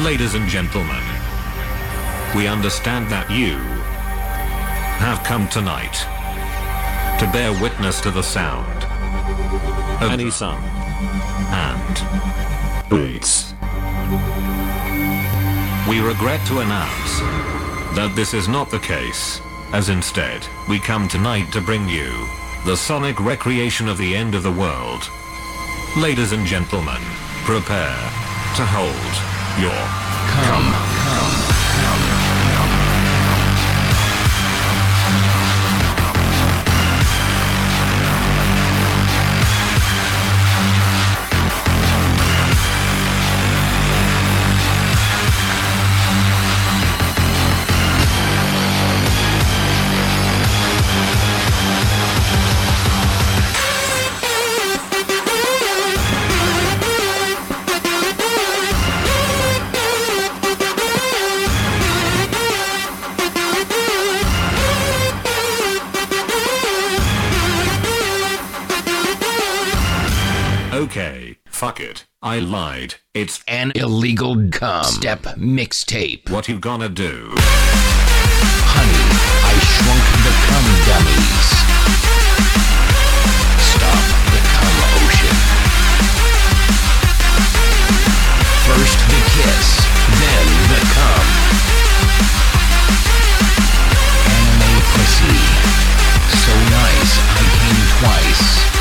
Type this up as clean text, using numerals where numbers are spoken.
Ladies and gentlemen, we understand that you have come tonight to bear witness to the sound of any sun and boots. We regret to announce that this is not the case, as instead, we come tonight to bring you the sonic recreation of the end of the world. Ladies and gentlemen, prepare to hold your come. Okay, fuck it. I lied. It's an illegal cum step mixtape. What you gonna do? Honey, I shrunk the cum dummies.